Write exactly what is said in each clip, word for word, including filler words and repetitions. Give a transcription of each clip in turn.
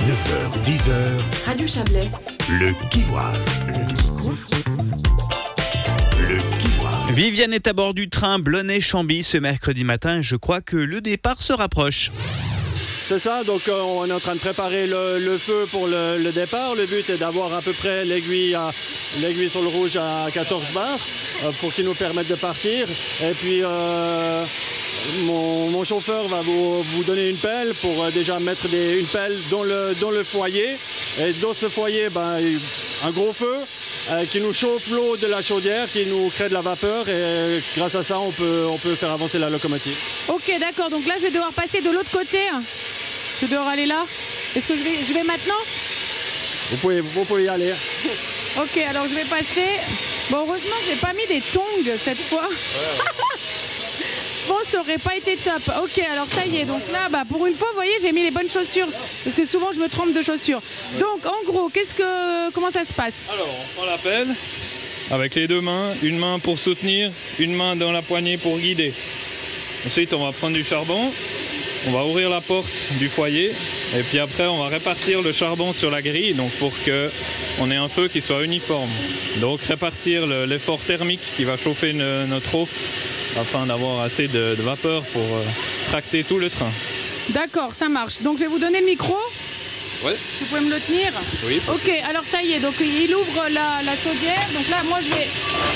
neuf heures dix heures. Radio Chablais. Le Kivoise. Le Kivoise. Le Kivoise. Viviane est à bord du train Blonay-Chambly ce mercredi matin. Je crois que le départ se rapproche. C'est ça, donc euh, on est en train de préparer le, le feu pour le, le départ. Le but est d'avoir à peu près l'aiguille, à, l'aiguille sur le rouge à quatorze bars euh, pour qu'il nous permette de partir. Et puis euh, mon, mon chauffeur va vous, vous donner une pelle pour euh, déjà mettre des, une pelle dans le, dans le foyer. Et dans ce foyer, ben, un gros feu euh, qui nous chauffe l'eau de la chaudière, qui nous crée de la vapeur. Et grâce à ça, on peut, on peut faire avancer la locomotive. Ok, d'accord. Donc là, je vais devoir passer de l'autre côté. Je vais devoir aller là. Est-ce que je vais, je vais maintenant? Vous pouvez, vous pouvez y aller. Ok, alors je vais passer. Bon, heureusement, je n'ai pas mis des tongs cette fois. Ouais. Je pense que ça n'aurait pas été top. Ok, alors ça y est. Donc là, bah, pour une fois, vous voyez, j'ai mis les bonnes chaussures. Parce que souvent, je me trompe de chaussures. Ouais. Donc, en gros, qu'est-ce que, comment ça se passe? Alors, on prend la pelle avec les deux mains. Une main pour soutenir, une main dans la poignée pour guider. Ensuite, on va prendre du charbon. On va ouvrir la porte du foyer et puis après on va répartir le charbon sur la grille donc pour qu'on ait un feu qui soit uniforme. Donc répartir le, l'effort thermique qui va chauffer ne, notre eau afin d'avoir assez de, de vapeur pour euh, tracter tout le train. D'accord, ça marche. Donc je vais vous donner le micro. Oui. Vous pouvez me le tenir? Oui. Ok, alors ça y est, donc il ouvre la, la chaudière. Donc là moi je vais...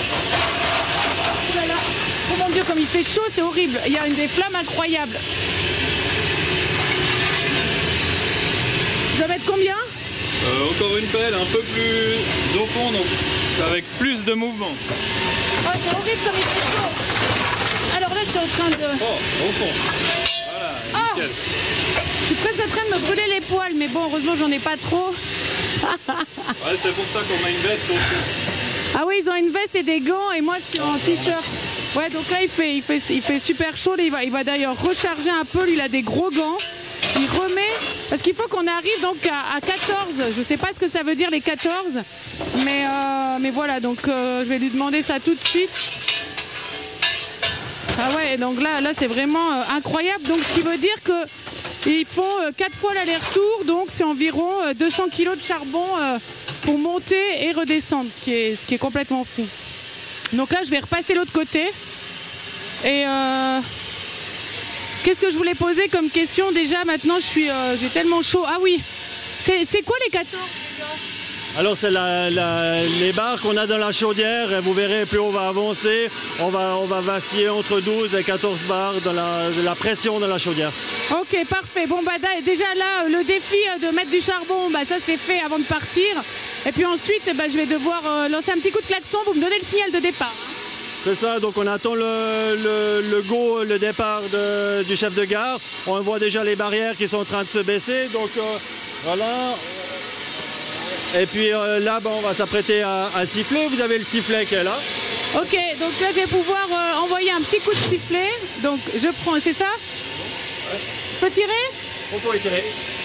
Oh là là. Oh mon Dieu, comme il fait chaud, c'est horrible. Il y a une des flammes incroyables. Je dois mettre combien? euh, Encore une pelle, un peu plus au fond, donc avec plus de mouvement. Oh, c'est horrible comme il fait chaud. Alors là, je suis en train de... Oh, au fond. Voilà, nickel. Oh, je suis presque en train de me brûler les poils, mais bon, heureusement, j'en ai pas trop. Ouais, c'est pour ça qu'on a une veste au fond. Ah oui, ils ont une veste et des gants, et moi, je suis en t-shirt. Ouais, donc là, il fait, il fait, il fait super chaud. Il va, il va d'ailleurs recharger un peu. Lui, il a des gros gants. Il remet, parce qu'il faut qu'on arrive donc à, à quatorze. Je ne sais pas ce que ça veut dire les quatorze, mais, euh, mais voilà, donc euh, je vais lui demander ça tout de suite. Ah ouais, donc là, là c'est vraiment euh, incroyable. Donc ce qui veut dire qu'ils font euh, quatre fois l'aller-retour, donc c'est environ euh, deux cents kilos de charbon euh, pour monter et redescendre, ce qui est, ce qui est complètement fou. Donc là, je vais repasser l'autre côté. Et... Euh, Qu'est-ce que je voulais poser comme question déjà? Maintenant, je suis, euh, j'ai tellement chaud. Ah oui, c'est, c'est quoi les quatorze? Alors, c'est la, la, les barres qu'on a dans la chaudière. Et vous verrez, plus on va avancer, on va, on va vaciller entre douze et quatorze bars dans la, de la pression dans la chaudière. Ok, parfait. Bon, bah, déjà là, le défi de mettre du charbon, bah, ça c'est fait avant de partir. Et puis ensuite, bah, je vais devoir euh, lancer un petit coup de klaxon. Vous me donnez le signal de départ. C'est ça, donc on attend le, le, le go, le départ de, du chef de gare. On voit déjà les barrières qui sont en train de se baisser, donc euh, voilà. Et puis euh, là, ben, on va s'apprêter à, à siffler. Vous avez le sifflet qui est là. Ok, donc là je vais pouvoir euh, envoyer un petit coup de sifflet. Donc je prends, c'est ça? Ouais. Je peux tirer? On peut y tirer.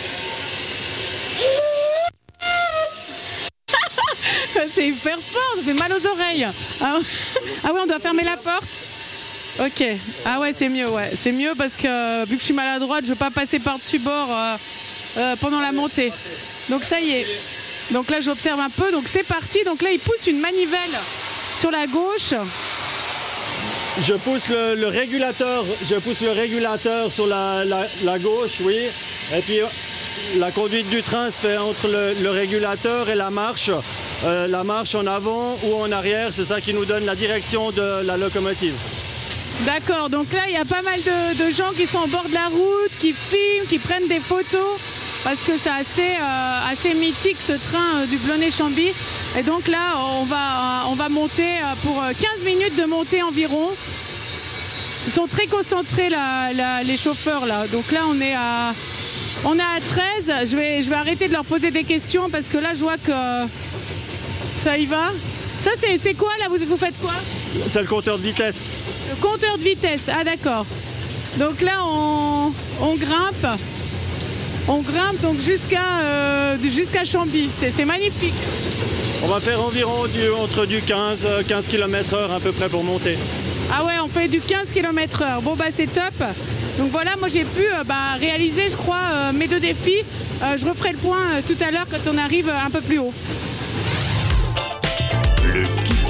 C'est hyper fort, ça fait mal aux oreilles. Ah, ah oui, on doit fermer la porte. Ok. Ah ouais, c'est mieux, ouais. C'est mieux parce que vu que je suis maladroite, je ne veux pas passer par-dessus bord euh, euh, pendant la montée. Donc ça y est. Donc là, j'observe un peu. Donc c'est parti. Donc là, il pousse une manivelle sur la gauche. Je pousse le, le régulateur. Je pousse le régulateur sur la, la, la gauche, oui. Et puis la conduite du train se fait entre le, le régulateur et la marche. Euh, la marche en avant ou en arrière, c'est ça qui nous donne la direction de la locomotive. D'accord, donc là il y a pas mal de, de gens qui sont au bord de la route, qui filment, qui prennent des photos, parce que c'est assez, euh, assez mythique ce train euh, du Blonay-Chambly. Et donc là on va, euh, on va monter euh, pour quinze minutes de montée environ. Ils sont très concentrés là, là, les chauffeurs là, donc là on est à, on est à treize. Je vais, je vais arrêter de leur poser des questions parce que là je vois que ça y va. Ça c'est, c'est quoi là, vous, vous faites quoi? C'est le compteur de vitesse. Le compteur de vitesse, ah d'accord. Donc là on, on grimpe. On grimpe donc jusqu'à euh, jusqu'à Chambly. C'est, c'est magnifique. On va faire environ du, entre du quinze kilomètres heure à peu près pour monter. Ah ouais, on fait du quinze kilomètres heure. Bon bah c'est top. Donc voilà, moi j'ai pu euh, bah, réaliser, je crois, euh, mes deux défis. Euh, je referai le point euh, tout à l'heure quand on arrive un peu plus haut. Le